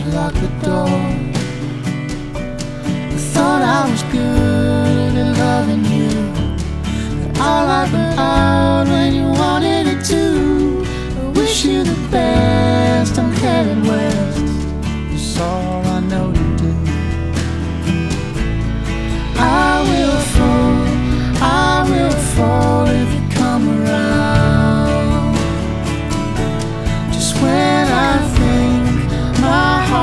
lock the door. I thought I was good at loving you.